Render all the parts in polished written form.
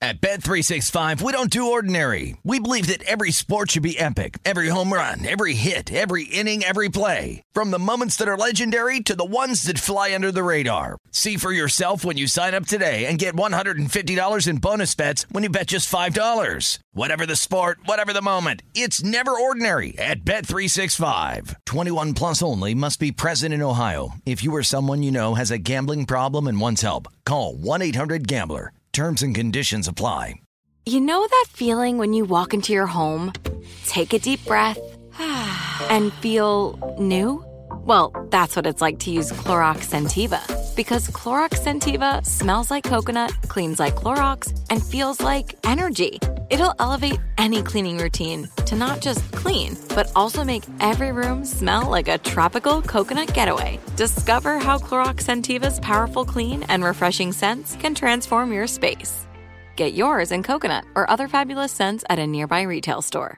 At Bet365, we don't do ordinary. We believe that every sport should be epic. Every home run, every hit, every inning, every play. From the moments that are legendary to the ones that fly under the radar. See for yourself when you sign up today and get $150 in bonus bets when you bet just $5. Whatever the sport, whatever the moment, it's never ordinary at Bet365. 21 plus only. Must be present in Ohio. If you or someone you know has a gambling problem and wants help, call 1-800-GAMBLER. Terms and conditions apply. You know that feeling when you walk into your home, take a deep breath, and feel new? Well, that's what it's like to use Clorox Scentiva. Because Clorox Scentiva smells like coconut, cleans like Clorox, and feels like energy. It'll elevate any cleaning routine to not just clean, but also make every room smell like a tropical coconut getaway. Discover how Clorox Scentiva's powerful clean and refreshing scents can transform your space. Get yours in coconut or other fabulous scents at a nearby retail store.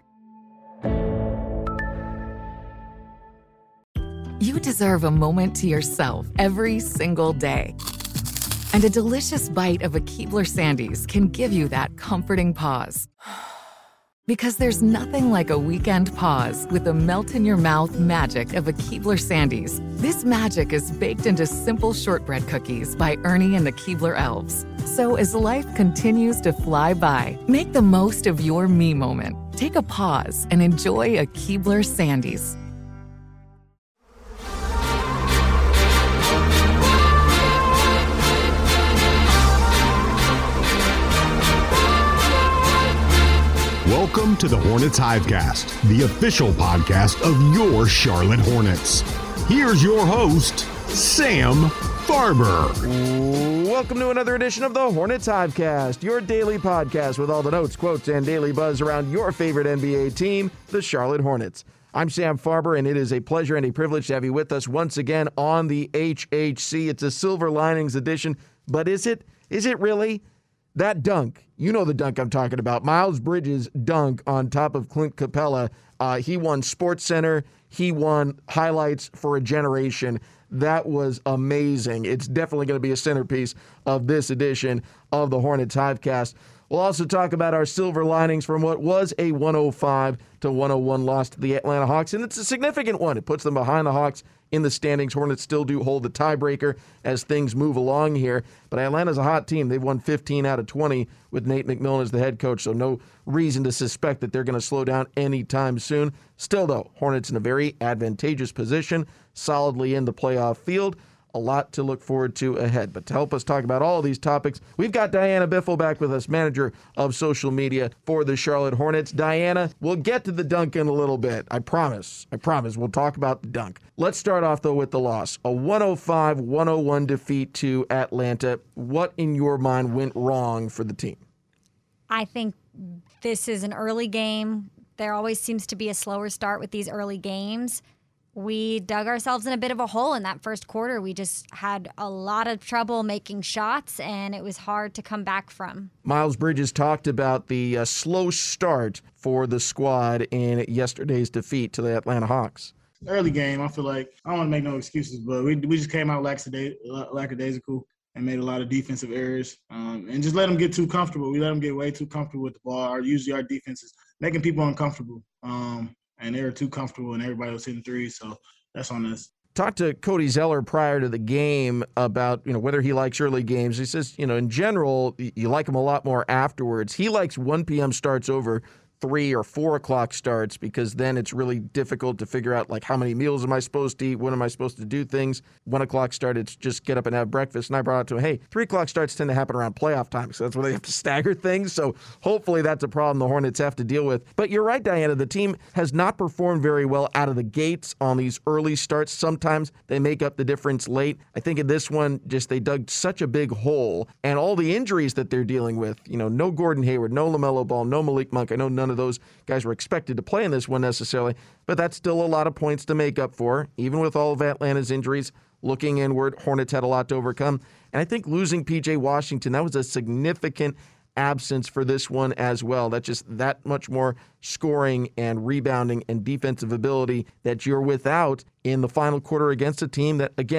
You deserve a moment to yourself every single day. And a delicious bite of a Keebler Sandies can give you that comforting pause. Because there's nothing like a weekend pause with the melt-in-your-mouth magic of a Keebler Sandies. This magic is baked into simple shortbread cookies by Ernie and the Keebler Elves. So as life continues to fly by, make the most of your me moment. Take a pause and enjoy a Keebler Sandies. Welcome to the Hornets Hivecast, the official podcast of your Charlotte Hornets. Here's your host, Sam Farber. Welcome to another edition of the Hornets Hivecast, your daily podcast with all the notes, quotes, and daily buzz around your favorite NBA team, the Charlotte Hornets. I'm Sam Farber, and it is a pleasure and a privilege to have you with us once again on the HHC. It's a Silver Linings edition, but is it really? That dunk, you know the dunk I'm talking about, Miles Bridges' dunk on top of Clint Capella. He won SportsCenter. He won highlights for a generation. That was amazing. It's definitely going to be a centerpiece of this edition of the Hornets Hivecast. We'll also talk about our silver linings from what was a 105-101 loss to the Atlanta Hawks, and it's a significant one. It puts them behind the Hawks in the standings. Hornets still do hold the tiebreaker as things move along here, but Atlanta's a hot team. They've won 15 out of 20 with Nate McMillan as the head coach, so no reason to suspect that they're going to slow down anytime soon. Still, though, Hornets in a very advantageous position, solidly in the playoff field. A lot to look forward to ahead. But to help us talk about all of these topics, we've got Diana Biffle back with us, manager of social media for the Charlotte Hornets. Diana, we'll get to the dunk in a little bit. I promise. We'll talk about the dunk. Let's start off, though, with the loss. A 105-101 defeat to Atlanta. What, in your mind, went wrong for the team? I think this is an early game. There always seems to be a slower start with these early games. We dug ourselves in a bit of a hole in that first quarter. We just had a lot of trouble making shots, and it was hard to come back from. Miles Bridges talked about the slow start for the squad in yesterday's defeat to the Atlanta Hawks. Early game, I feel like, I don't want to make no excuses, but we just came out lackadaisical and made a lot of defensive errors and just let them get too comfortable. We let them get way too comfortable with the ball. Usually our defense is making people uncomfortable. And they were too comfortable, and everybody was hitting threes, so that's on us. Talked to Cody Zeller prior to the game about, whether he likes early games. He says, in general, you like them a lot more afterwards. He likes 1 p.m. starts over 3 or 4 o'clock starts because then it's really difficult to figure out, how many meals am I supposed to eat? When am I supposed to do things? 1 o'clock start, it's just get up and have breakfast. And I brought it to him, hey, 3 o'clock starts tend to happen around playoff time, so that's where they have to stagger things. So hopefully that's a problem the Hornets have to deal with. But you're right, Diana, the team has not performed very well out of the gates on these early starts. Sometimes they make up the difference late. I think in this one, just they dug such a big hole. And all the injuries that they're dealing with, no Gordon Hayward, no LaMelo Ball, no Malik Monk. I know none of those guys were expected to play in this one necessarily, but that's still a lot of points to make up for. Even with all of Atlanta's injuries, looking inward, Hornets had a lot to overcome. And I think losing P.J. Washington, that was a significant absence for this one as well. That's just that much more scoring and rebounding and defensive ability that you're without in the final quarter against a team that, again,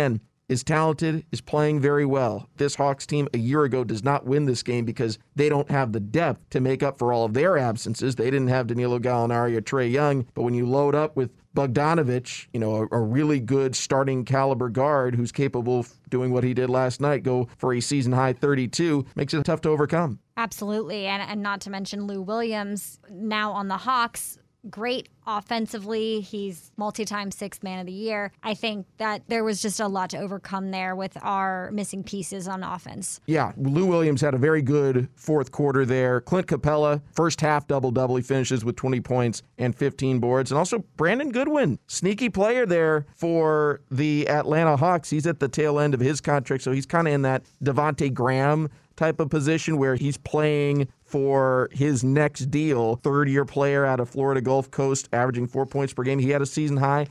is talented, is playing very well. This Hawks team a year ago does not win this game because they don't have the depth to make up for all of their absences. They didn't have Danilo Gallinari or Trae Young, but when you load up with Bogdanović, a really good starting caliber guard who's capable of doing what he did last night, go for a season-high 32, makes it tough to overcome. Absolutely, and not to mention Lou Williams, now on the Hawks, great offensively. He's multi-time sixth man of the year. I think that there was just a lot to overcome there with our missing pieces on offense. Yeah, Lou Williams had a very good fourth quarter there. Clint Capella, first half double-double. He finishes with 20 points and 15 boards. And also Brandon Goodwin, sneaky player there for the Atlanta Hawks. He's at the tail end of his contract, so he's kind of in that Devontae Graham type of position where he's playing for his next deal. Third-year player out of Florida Gulf Coast, averaging 4 points per game. He had a season-high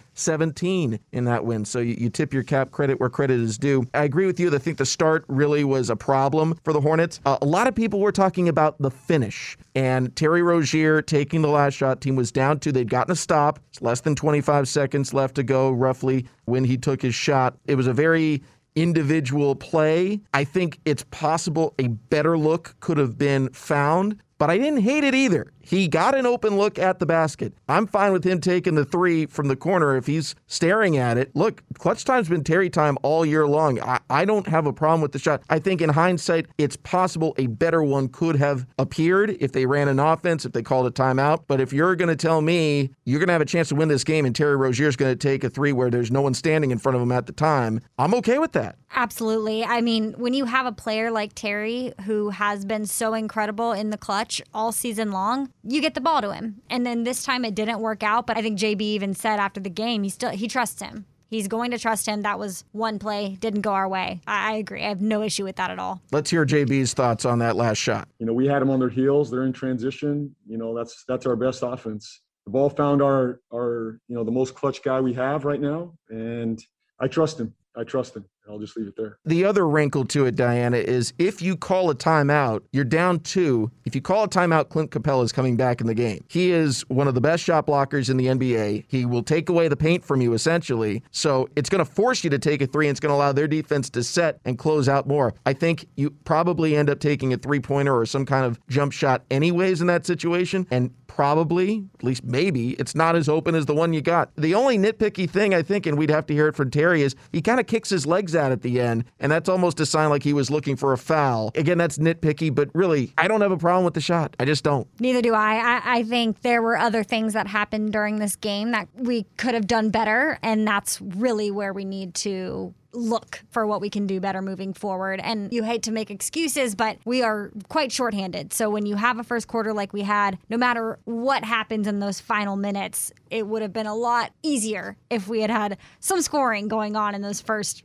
17 in that win. So you tip your cap credit where credit is due. I agree with you. I think the start really was a problem for the Hornets. A lot of people were talking about the finish. And Terry Rozier taking the last shot. Team was down 2. They'd gotten a stop. It's less than 25 seconds left to go, roughly, when he took his shot. It was a very individual play. I think it's possible a better look could have been found, but I didn't hate it either. He got an open look at the basket. I'm fine with him taking the three from the corner if he's staring at it. Look, clutch time's been Terry time all year long. I don't have a problem with the shot. I think in hindsight, it's possible a better one could have appeared if they ran an offense, if they called a timeout. But if you're going to tell me you're going to have a chance to win this game and Terry Rozier's going to take a three where there's no one standing in front of him at the time, I'm okay with that. Absolutely. I mean, when you have a player like Terry who has been so incredible in the clutch all season long, you get the ball to him. And then this time it didn't work out, but I think JB even said after the game, he trusts him. He's going to trust him. That was one play, didn't go our way. I agree. I have no issue with that at all. Let's hear JB's thoughts on that last shot. We had them on their heels. They're in transition. That's our best offense. The ball found our the most clutch guy we have right now, and I trust him. I'll just leave it there. The other wrinkle to it, Diana, is if you call a timeout, you're down 2. If you call a timeout, Clint Capella is coming back in the game. He is one of the best shot blockers in the NBA. He will take away the paint from you, essentially. So it's going to force you to take a three, and it's going to allow their defense to set and close out more. I think you probably end up taking a three-pointer or some kind of jump shot anyways in that situation, and probably, at least maybe, it's not as open as the one you got. The only nitpicky thing, I think, and we'd have to hear it from Terry, is he kind of kicks his legs out at the end, and that's almost a sign like he was looking for a foul. Again, that's nitpicky, but really, I don't have a problem with the shot. I just don't. Neither do I. I think there were other things that happened during this game that we could have done better, and that's really where we need to look for what we can do better moving forward. And you hate to make excuses, but we are quite shorthanded. So when you have a first quarter like we had, no matter what happens in those final minutes, it would have been a lot easier if we had had some scoring going on in those first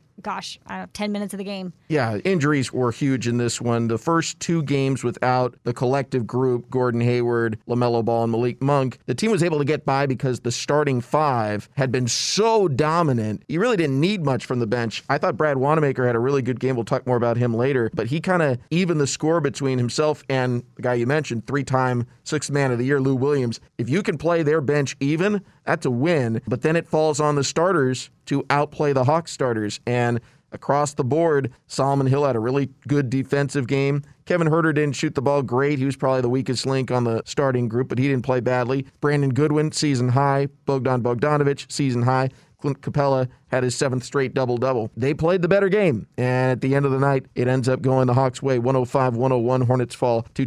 10 minutes of the game. Yeah, injuries were huge in this one. The first 2 games without the collective group, Gordon Hayward, LaMelo Ball, and Malik Monk, the team was able to get by because the starting 5 had been so dominant. You really didn't need much from the bench. I thought Brad Wanamaker had a really good game. We'll talk more about him later. But he kind of evened the score between himself and the guy you mentioned, 3-time Sixth Man of the Year, Lou Williams. If you can play their bench even, that's a win. But then it falls on the starters to outplay the Hawks starters. And across the board, Solomon Hill had a really good defensive game. Kevin Huerter didn't shoot the ball great. He was probably the weakest link on the starting group, but he didn't play badly. Brandon Goodwin, season high. Bogdanović, season high. Clint Capella had his 7th straight double-double. They played the better game, and at the end of the night, it ends up going the Hawks' way, 105-101. Hornets fall to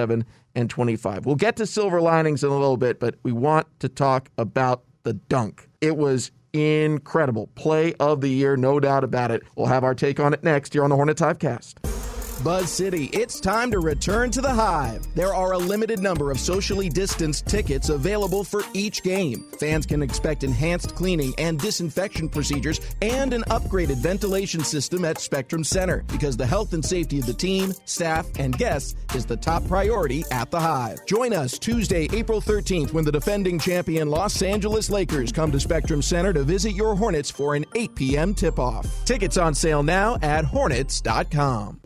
27-25. We'll get to silver linings in a little bit, but we want to talk about the dunk. It was incredible. Play of the year, no doubt about it. We'll have our take on it next here on the Hornets Hivecast. Buzz City, it's time to return to the Hive. There are a limited number of socially distanced tickets available for each game. Fans can expect enhanced cleaning and disinfection procedures and an upgraded ventilation system at Spectrum Center because the health and safety of the team, staff, and guests is the top priority at the Hive. Join us Tuesday, April 13th when the defending champion Los Angeles Lakers come to Spectrum Center to visit your Hornets for an 8 p.m. tip-off. Tickets on sale now at Hornets.com. Well, if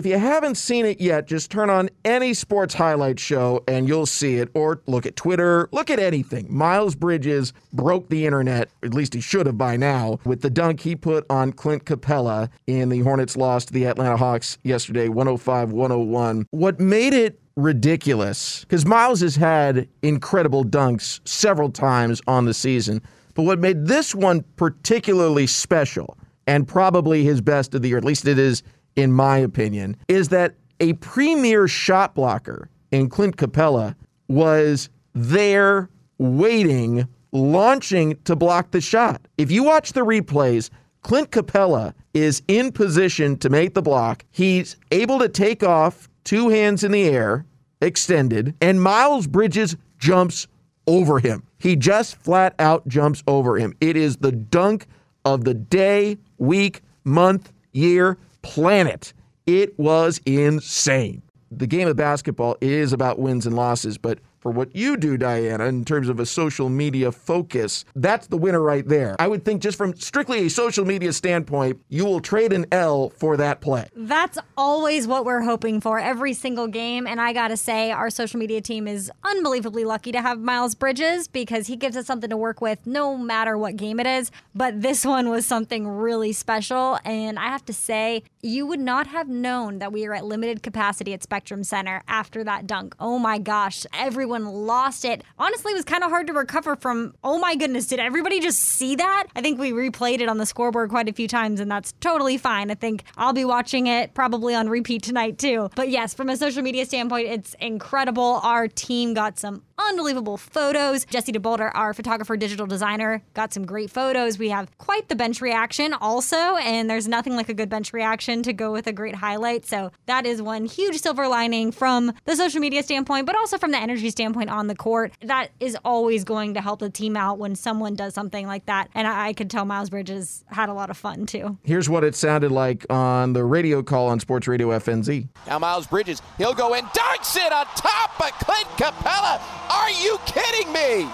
if you haven't seen it yet, just turn on any sports highlight show and you'll see it. Or look at Twitter, look at anything. Miles Bridges broke the internet, at least he should have by now, with the dunk he put on Clint Capella in the Hornets' loss to the Atlanta Hawks yesterday, 105-101. What made it ridiculous, because Miles has had incredible dunks several times on the season, but what made this one particularly special, and probably his best of the year, at least it is in my opinion, is that a premier shot blocker in Clint Capella was there waiting, launching to block the shot. If you watch the replays, Clint Capella is in position to make the block. He's able to take off, two hands in the air, extended, and Miles Bridges jumps over him. He just flat out jumps over him. It is the dunk of the day, week, month, year, planet. It was insane. The game of basketball is about wins and losses, but for what you do, Diana, in terms of a social media focus, that's the winner right there. I would think just from strictly a social media standpoint, you will trade an L for that play. That's always what we're hoping for every single game. And I got to say, our social media team is unbelievably lucky to have Miles Bridges because he gives us something to work with no matter what game it is. But this one was something really special. And I have to say, you would not have known that we were at limited capacity at Spectrum Center after that dunk. Oh my gosh, everyone lost it. Honestly, it was kind of hard to recover from, oh my goodness, did everybody just see that? I think we replayed it on the scoreboard quite a few times, and that's totally fine. I think I'll be watching it probably on repeat tonight too. But yes, from a social media standpoint, it's incredible. Our team got some unbelievable photos. Jesse DeBolder, our photographer, digital designer, got some great photos. We have quite the bench reaction also, and there's nothing like a good bench reaction to go with a great highlight. So that is one huge silver lining from the social media standpoint, but also from the energy standpoint on the court. That is always going to help the team out when someone does something like that. And I could tell Miles Bridges had a lot of fun too. Here's what it sounded like on the radio call on Sports Radio FNZ. Now Miles Bridges, he'll go in, dunks it on top of Clint Capella. Are you kidding me?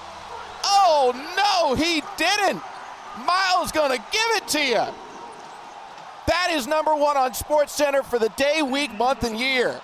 Oh, no, he didn't. Miles gonna give it to you. That is number one on SportsCenter for the day, week, month, and year.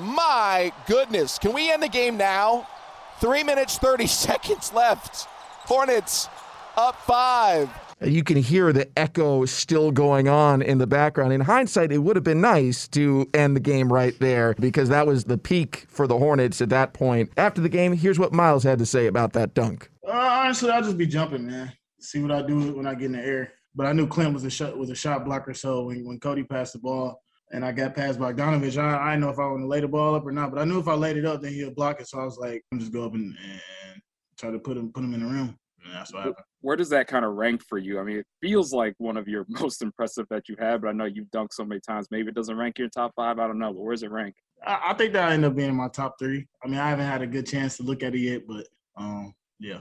My goodness. Can we end the game now? 3 minutes, 30 seconds left. Hornets up 5. You can hear the echo still going on in the background. In hindsight, it would have been nice to end the game right there because that was the peak for the Hornets at that point. After the game, here's what Miles had to say about that dunk. Honestly, I'll just be jumping, man. See what I do when I get in the air. But I knew Clint was a shot blocker, so when Cody passed the ball and I got past Bogdanovich, I didn't know if I want to lay the ball up or not, but I knew if I laid it up, then he'll block it. So I was like, I'm just go up and try to put him in the rim. And that's what happened. Where does that kind of rank for you? I mean, it feels like one of your most impressive that you have, but I know you've dunked so many times. Maybe it doesn't rank your top 5. I don't know, but where does it rank? I think that I end up being in my top 3. I mean, I haven't had a good chance to look at it yet, but yeah.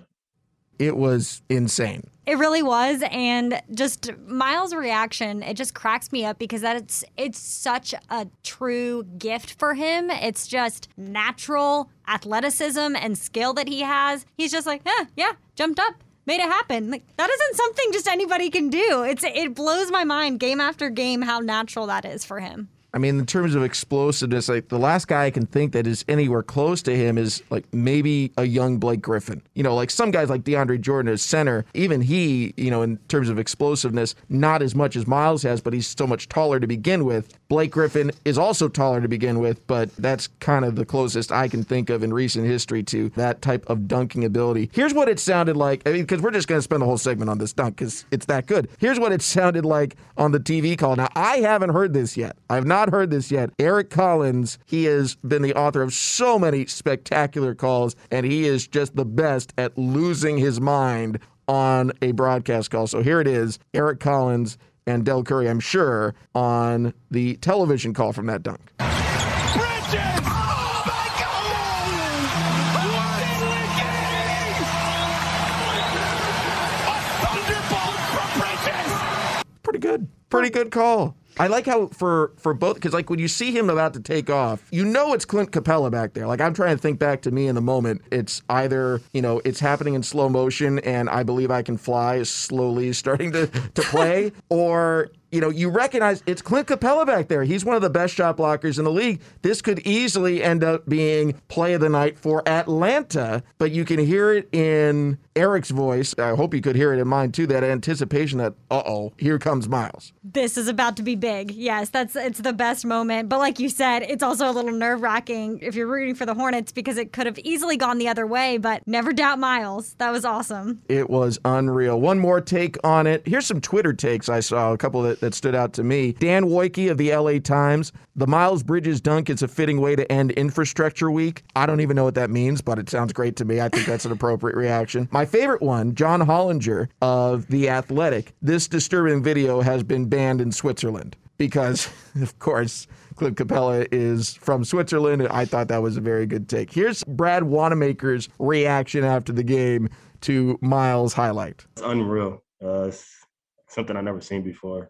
It was insane. It really was, and just Miles' reaction, it just cracks me up because it's such a true gift for him. It's just natural athleticism and skill that he has. He's just like, yeah, jumped up, made it happen. Like, that isn't something just anybody can do. It blows my mind game after game how natural that is for him. I mean, in terms of explosiveness, like the last guy I can think that is anywhere close to him is like maybe a young Blake Griffin. You know, like some guys like DeAndre Jordan as center, even he, you know, in terms of explosiveness, not as much as Miles has, but he's so much taller to begin with. Blake Griffin is also taller to begin with, but that's kind of the closest I can think of in recent history to that type of dunking ability. Here's what it sounded like, I mean, because we're just going to spend the whole segment on this dunk because it's that good. Here's what it sounded like on the TV call. Now, I haven't heard this yet. I've not heard this yet. Eric Collins, he has been the author of so many spectacular calls, and he is just the best at losing his mind on a broadcast call. So here it is, Eric Collins and Del Curry, I'm sure, on the television call from that dunk. Bridges! Oh, my God! A thunderbolt from Bridges! Pretty good call. I like how for both, because like when you see him about to take off, you know it's Clint Capella back there. Like I'm trying to think back to me in the moment. It's either, you know, it's happening in slow motion and I Believe I Can Fly is slowly starting to play, or you recognize it's Clint Capella back there. He's one of the best shot blockers in the league. This could easily end up being play of the night for Atlanta, but you can hear it in Eric's voice. I hope you could hear it in mine too, that anticipation that, here comes Miles. This is about to be big. Yes, it's the best moment. But like you said, it's also a little nerve-wracking if you're rooting for the Hornets because it could have easily gone the other way, but never doubt Miles. That was awesome. It was unreal. One more take on it. Here's some Twitter takes I saw, a couple that stood out to me. Dan Woike of the LA Times, the Miles Bridges dunk is a fitting way to end Infrastructure Week. I don't even know what that means, but it sounds great to me. I think that's an appropriate reaction. My favorite one, John Hollinger of The Athletic. This disturbing video has been banned in Switzerland because, of course, Clint Capella is from Switzerland, and I thought that was a very good take. Here's Brad Wanamaker's reaction after the game to Miles' highlight. It's unreal. It's something I've never seen before.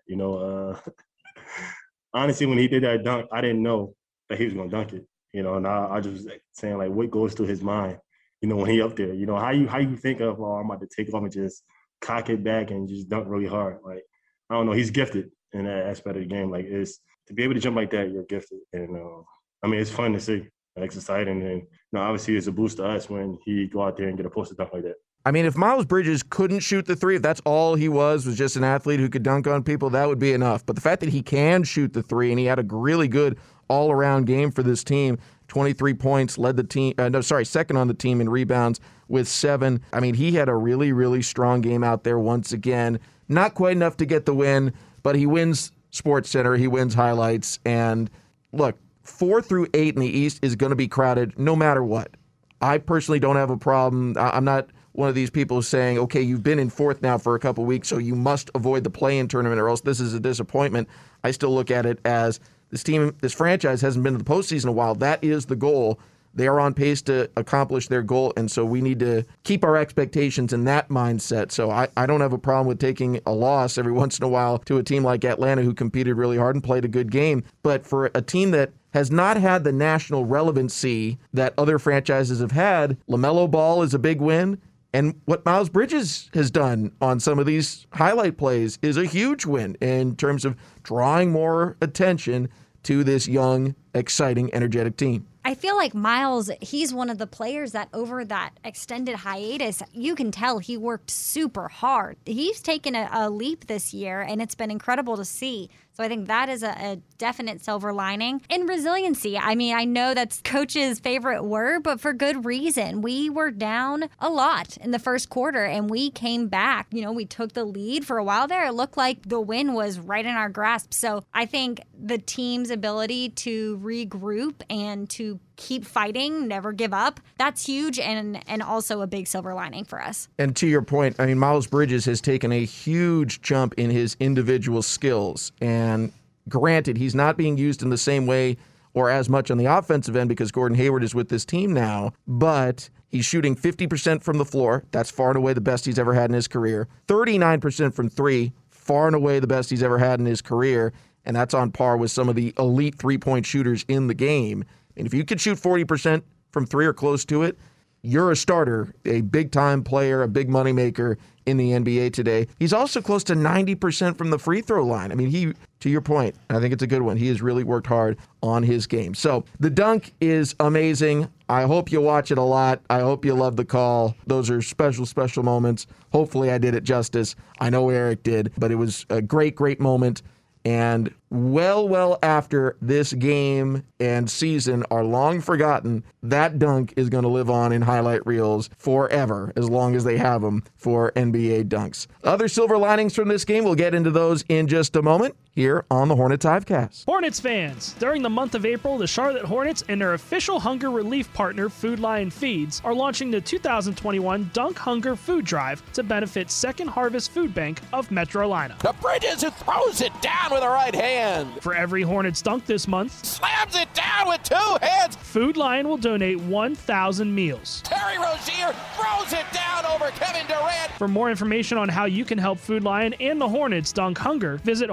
Honestly, when he did that dunk, I didn't know that he was going to dunk it. And I just was saying, like, what goes through his mind, when he up there? How you think of, I'm about to take off and just cock it back and just dunk really hard. Like, I don't know. He's gifted in that aspect of the game. Like, it's to be able to jump like that, you're gifted. And, it's fun to see. It's exciting. And, obviously it's a boost to us when he go out there and get a posted dunk like that. If Miles Bridges couldn't shoot the three, if that's all he was just an athlete who could dunk on people, that would be enough. But the fact that he can shoot the three, and he had a really good all-around game for this team, 23 points, led the team, second on the team in rebounds with 7. He had a really, really strong game out there once again. Not quite enough to get the win, but he wins SportsCenter, he wins highlights. And look, 4 through 8 in the East is going to be crowded no matter what. I personally don't have a problem. I'm not one of these people saying, okay, you've been in 4th now for a couple weeks, so you must avoid the play-in tournament or else this is a disappointment. I still look at it as this franchise hasn't been to the postseason in a while. That is the goal. They are on pace to accomplish their goal, and so we need to keep our expectations in that mindset. So I don't have a problem with taking a loss every once in a while to a team like Atlanta who competed really hard and played a good game. But for a team that has not had the national relevancy that other franchises have had, LaMelo Ball is a big win. And what Miles Bridges has done on some of these highlight plays is a huge win in terms of drawing more attention to this young, exciting, energetic team. I feel like Miles, he's one of the players that over that extended hiatus, you can tell he worked super hard. He's taken a leap this year, and it's been incredible to see. So I think that is a definite silver lining. And resiliency, I know that's Coach's favorite word, but for good reason. We were down a lot in the first quarter, and we came back. We took the lead for a while there. It looked like the win was right in our grasp. So I think the team's ability to regroup and to keep fighting, never give up, that's huge and also a big silver lining for us. And to your point, Miles Bridges has taken a huge jump in his individual skills. And granted, he's not being used in the same way or as much on the offensive end because Gordon Hayward is with this team now, but he's shooting 50% from the floor. That's far and away the best he's ever had in his career. 39% from 3, far and away the best he's ever had in his career. And that's on par with some of the elite three-point shooters in the game. And if you could shoot 40% from 3 or close to it, you're a starter, a big-time player, a big moneymaker in the NBA today. He's also close to 90% from the free throw line. To your point, I think it's a good one. He has really worked hard on his game. So the dunk is amazing. I hope you watch it a lot. I hope you love the call. Those are special, special moments. Hopefully I did it justice. I know Eric did, but it was a great, great moment. And well after this game and season are long forgotten, that dunk is going to live on in highlight reels forever, as long as they have them for NBA dunks. Other silver linings from this game, we'll get into those in just a moment here on the Hornets Hivecast. Hornets fans, during the month of April, the Charlotte Hornets and their official hunger relief partner, Food Lion Feeds, are launching the 2021 Dunk Hunger Food Drive to benefit Second Harvest Food Bank of Metro Atlanta. The Bridges who throws it down with the right hand. For every Hornets dunk this month, slams it down with 2 hands. Food Lion will donate 1,000 meals. Terry Rozier throws it down over Kevin Durant. For more information on how you can help Food Lion and the Hornets dunk hunger, visit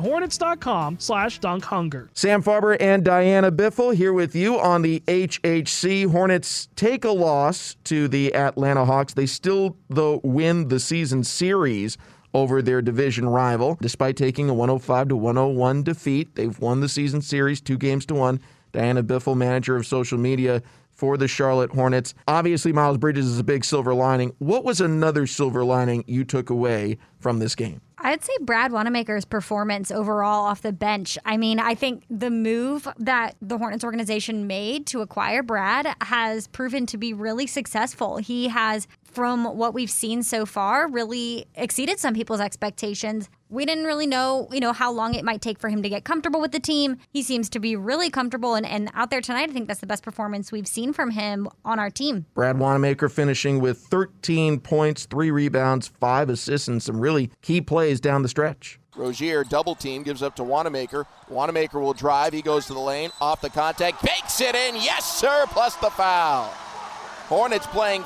hornets.com/dunkhunger. Sam Farber and Diana Biffle here with you on the HHC. Hornets take a loss to the Atlanta Hawks. They still, though, win the season series over their division rival. Despite taking a 105-101 defeat, they've won the season series 2-1. Diana Biffle, manager of social media for the Charlotte Hornets. Obviously, Miles Bridges is a big silver lining. What was another silver lining you took away from this game? I'd say Brad Wanamaker's performance overall off the bench. I mean, I think the move that the Hornets organization made to acquire Brad has proven to be really successful. He has, from what we've seen so far, really exceeded some people's expectations. We didn't really know, how long it might take for him to get comfortable with the team. He seems to be really comfortable and out there tonight. I think that's the best performance we've seen from him on our team. Brad Wanamaker finishing with 13 points, 3 rebounds, 5 assists, and some really key plays down the stretch. Rozier, double team, gives up to Wanamaker. Wanamaker will drive. He goes to the lane, off the contact, bakes it in. Yes, sir, plus the foul. Hornets playing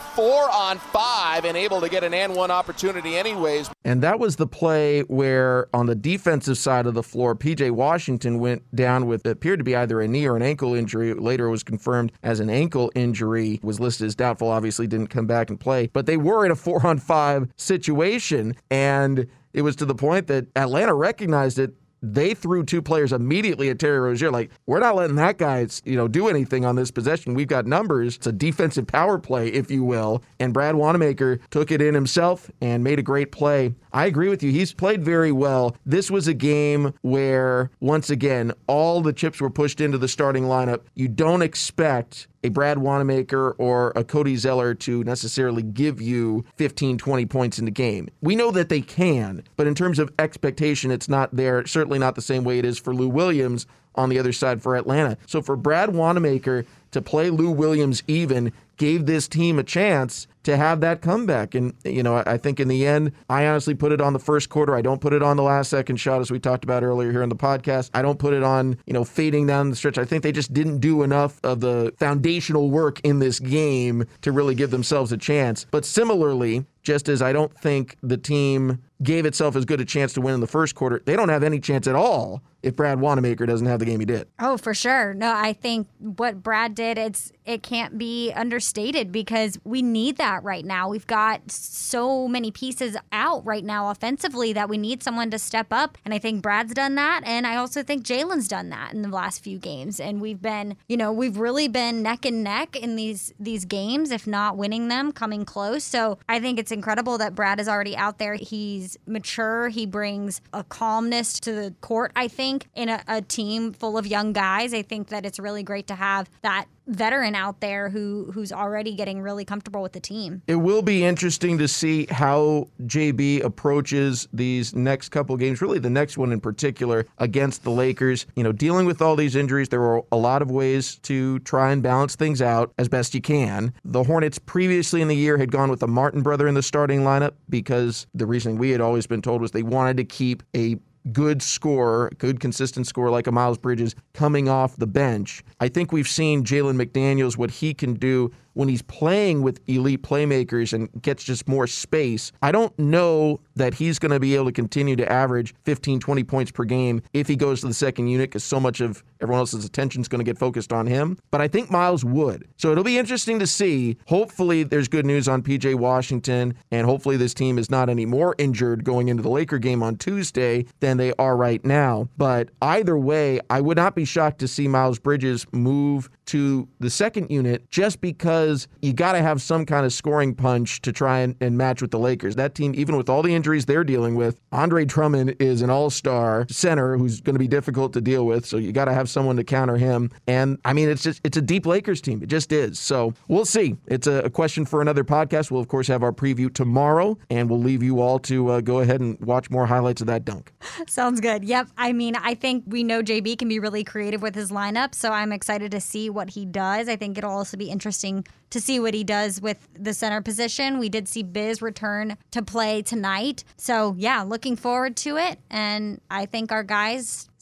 4-on-5 and able to get an and one opportunity anyways. And that was the play where on the defensive side of the floor, P.J. Washington went down with what appeared to be either a knee or an ankle injury. Later it was confirmed as an ankle injury, was listed as doubtful, obviously didn't come back and play. But they were in a 4-on-5 situation, and it was to the point that Atlanta recognized it. They threw 2 players immediately at Terry Rozier. Like, we're not letting that guy, do anything on this possession. We've got numbers. It's a defensive power play, if you will. And Brad Wanamaker took it in himself and made a great play. I agree with you. He's played very well. This was a game where, once again, all the chips were pushed into the starting lineup. You don't expect a Brad Wanamaker or a Cody Zeller to necessarily give you 15, 20 points in the game. We know that they can, but in terms of expectation, it's not there. Certainly not the same way it is for Lou Williams on the other side for Atlanta. So for Brad Wanamaker to play Lou Williams even gave this team a chance to have that comeback. And, I think in the end, I honestly put it on the first quarter. I don't put it on the last second shot, as we talked about earlier here in the podcast. I don't put it on, fading down the stretch. I think they just didn't do enough of the foundational work in this game to really give themselves a chance. But similarly, just as I don't think the team gave itself as good a chance to win in the first quarter, they don't have any chance at all if Brad Wanamaker doesn't have the game he did. Oh, for sure. No, I think what Brad did, it can't be understated because we need that right now. We've got so many pieces out right now offensively that we need someone to step up. And I think Brad's done that. And I also think Jalen's done that in the last few games. And we've been, we've really been neck and neck in these games, if not winning them, coming close. So I think it's incredible that Brad is already out there. He's mature. He brings a calmness to the court, I think, in a team full of young guys. I think that it's really great to have that veteran out there who's already getting really comfortable with the team. It will be interesting to see how JB approaches these next couple games, really the next one in particular against the Lakers. Dealing with all these injuries, there were a lot of ways to try and balance things out as best you can. The Hornets previously in the year had gone with the Martin brother in the starting lineup because the reasoning we had always been told was they wanted to keep a good scorer, good consistent scorer like a Miles Bridges coming off the bench. I think we've seen Jalen McDaniels, what he can do when he's playing with elite playmakers and gets just more space. I don't know that he's going to be able to continue to average 15, 20 points per game if he goes to the second unit because so much of everyone else's attention is going to get focused on him. But I think Miles would. So it'll be interesting to see. Hopefully there's good news on P.J. Washington, and hopefully this team is not any more injured going into the Laker game on Tuesday than they are right now. But either way, I would not be shocked to see Miles Bridges move to the second unit just because you got to have some kind of scoring punch to try and match with the Lakers. That team, even with all the injuries they're dealing with, Andre Drummond is an all-star center who's going to be difficult to deal with, so you got to have someone to counter him. And, I mean, it's a deep Lakers team. It just is. So we'll see. It's a question for another podcast. We'll, of course, have our preview tomorrow, and we'll leave you all to go ahead and watch more highlights of that dunk. Sounds good. Yep. I mean, I think we know JB can be really creative with his lineup, so I'm excited to see what he does. I think it'll also be interesting to see what he does with the center position. We did see Biz return to play tonight. So, yeah, looking forward to it. And I think our guys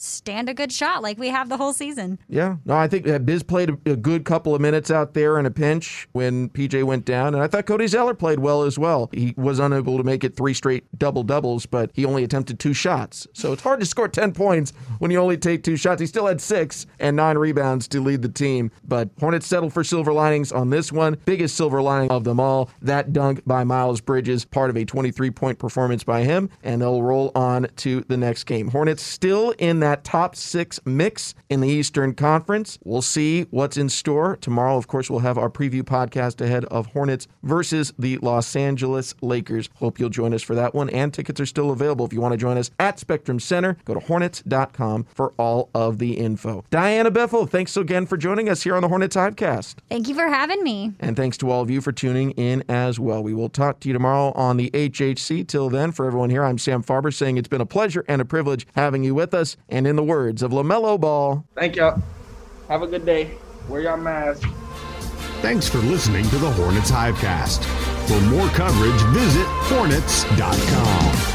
stand a good shot like we have the whole season. Yeah. No, I think Biz played a good couple of minutes out there in a pinch when PJ went down, and I thought Cody Zeller played well as well. He was unable to make it 3 straight double-doubles, but he only attempted 2 shots. So it's hard to score 10 points when you only take 2 shots. He still had 6 and 9 rebounds to lead the team. But Hornets settled for silver linings on this one. Biggest silver lining of them all, that dunk by Miles Bridges, part of a 23-point performance by him, and they'll roll on to the next game. Hornets still in that top 6 mix in the Eastern Conference. We'll see what's in store. Tomorrow, of course, we'll have our preview podcast ahead of Hornets versus the Los Angeles Lakers. Hope you'll join us for that one, and tickets are still available if you want to join us at Spectrum Center. Go to Hornets.com for all of the info. Diana Bethel, thanks again for joining us here on the Hornets Hivecast. Thank you for having me. And thanks to all of you for tuning in as well. We will talk to you tomorrow on the HHC. Till then, for everyone here, I'm Sam Farber saying it's been a pleasure and a privilege having you with us. And in the words of LaMelo Ball, thank y'all. Have a good day. Wear your mask. Thanks for listening to the Hornets Hivecast. For more coverage, visit Hornets.com.